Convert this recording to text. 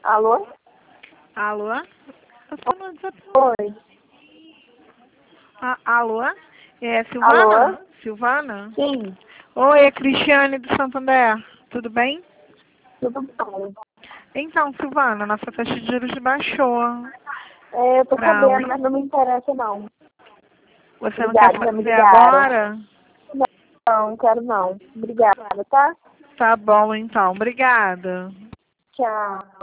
Alô? Alô? Eu tô no WhatsApp. Oi. Alô? É Silvana? Alô? Silvana? Sim, Oi, é Cristiane do Santander. Tudo bem? tudo bom. Então, Silvana, nossa taxa de juros baixou. Eu tô Pra sabendo, um... mas não me interessa não. Você não quer Obrigada, já me fazer ligaram. agora? Não, quero não. Obrigada, tá? Tá bom, então. Obrigada. Tchau.